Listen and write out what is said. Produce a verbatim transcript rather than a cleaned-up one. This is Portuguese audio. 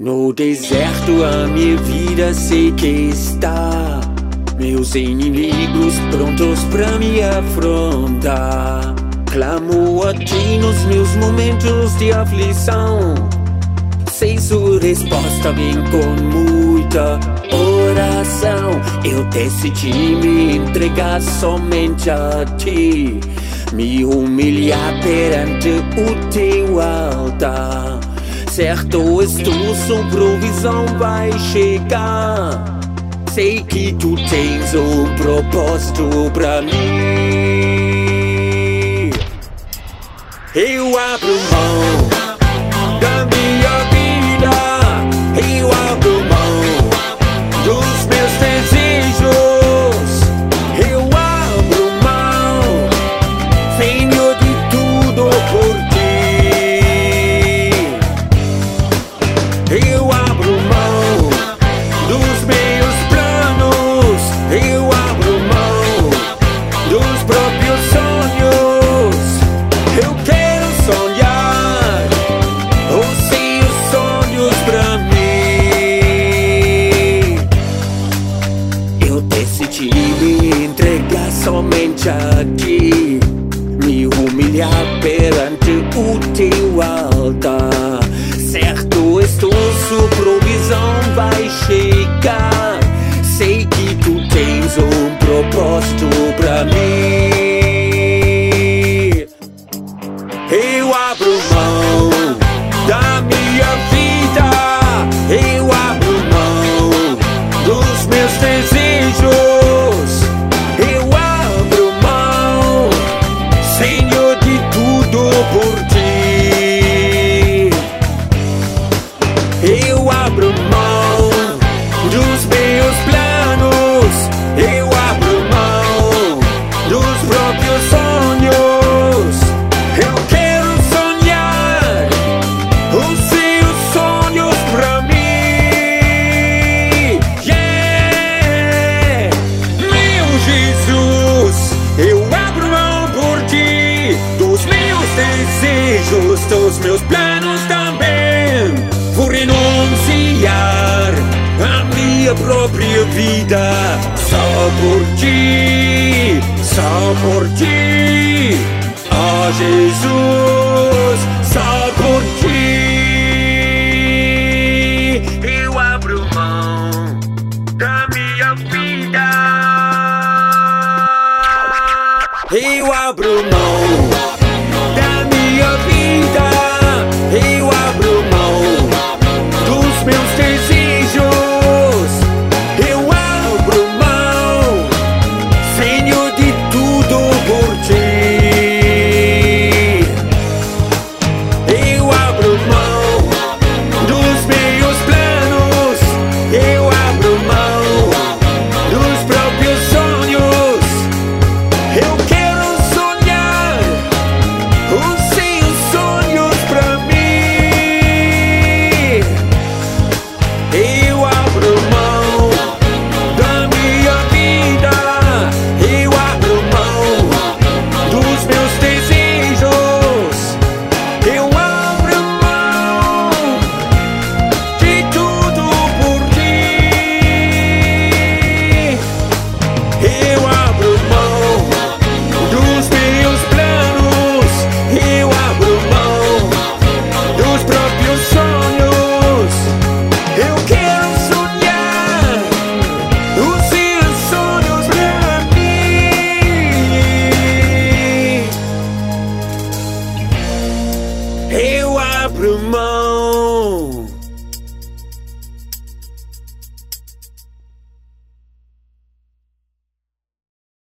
No deserto a minha vida sei que está, meus inimigos prontos pra me afrontar. Clamo a ti nos meus momentos de aflição, sei sua resposta vem com muita oração. Eu decidi me entregar somente a ti, me humilhar perante o teu altar. Certo estou, sua provisão vai chegar, sei que tu tens um propósito pra mim. Eu abro mão da minha vida, eu abro mão dos meus desejos, eu abro mão, Senhor, de tudo por ti. Eu abro mão dos meus planos, eu abro mão dos próprios sonhos. Eu quero sonhar os seus sonhos pra mim. Eu decidi me entregar somente a ti, me humilhar perante o teu altar. Certo estou, sua provisão vai chegar, sei que tu tens um propósito pra mim. Eu abro mão da minha vida, eu abro mão dos meus desejos, eu abro mão, Senhor, de tudo por ti. Eu abro mão dos meus planos, eu abro mão dos próprios sonhos. Eu quero sonhar os seus sonhos pra mim. Yeah! Meu Jesus, eu abro mão por ti, dos meus desejos, dos meus planos também. Vou renunciar a minha própria vida, só por ti, só por ti, ó Jesus, só por ti. Eu abro mão da minha vida, eu abro mão da minha vida, eu abro mão dos meus desejos, eu abro mão, Senhor, de tudo por ti. Eu abro mão dos meus planos, eu abro mão dos próprios sonhos. Eu quero sonhar os seus sonhos pra mim. Eu abro mão da minha vida, eu abro mão dos meus desejos, eu abro mão de tudo por ti. Eu abro mão dos meus planos, eu abro mão dos próprios sonhos. Eu quero sonhar os seus sonhos pra mim. Eu abro mão.